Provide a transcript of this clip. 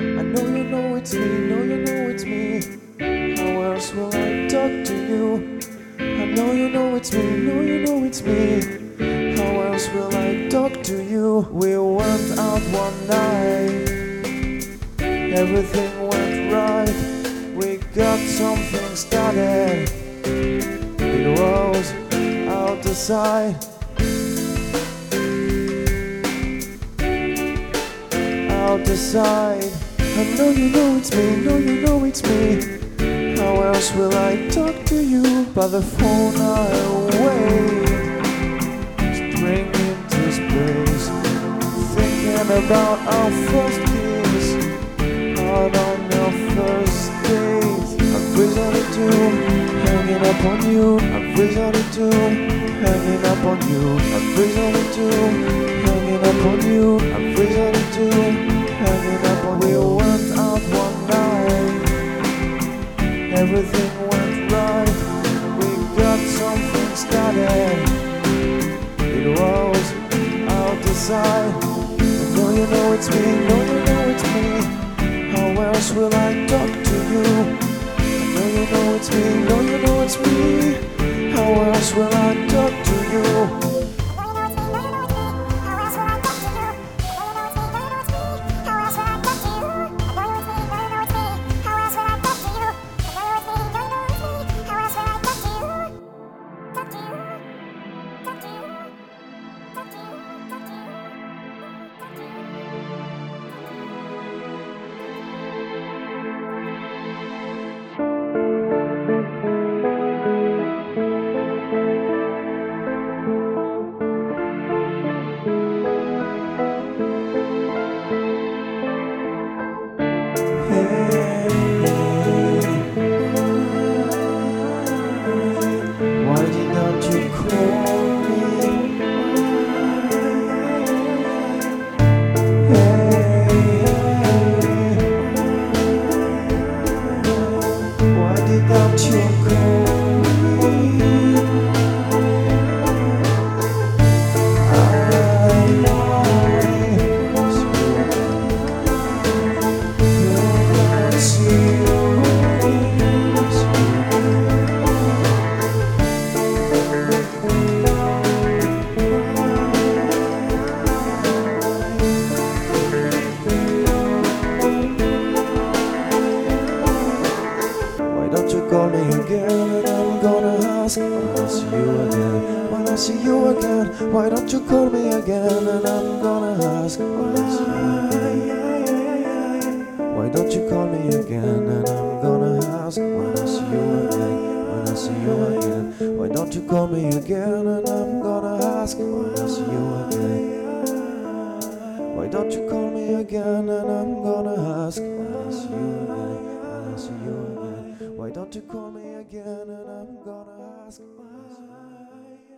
I know it's me, know it's me. How else will I talk to you? I know it's me, know it's me. How else will I talk to you? We went out one night, everything went right. We got something started, it was out the side. Out the side. I know it's me, know it's me. How else will I talk to you? By the phone I wait, drinking to space, thinking about our first kiss, out on our first date. I've resorted to hanging up on you. I've resorted to hanging up on you. I've resorted to hanging up on you. I've resorted to hanging up on you. We went out one night, everything went right. We got something started, it was out the side. I know it's me, know it's me. How else will I talk to you? I know it's me, know it's me. How else will I talk to you? Why didn't you call me? Why didn't you call me? Call me again and I'm gonna ask when I see you again. When I see you again, why don't you call me again and I'm gonna ask when I see you again. Why don't you call me again and I'm gonna ask when I see you again. When I see you again, why don't you call me again and I'm gonna ask when I see you again. Why don't you call me again and I'm gonna ask when I see you again. When I see you again. Why don't you call me again and I'm gonna ask?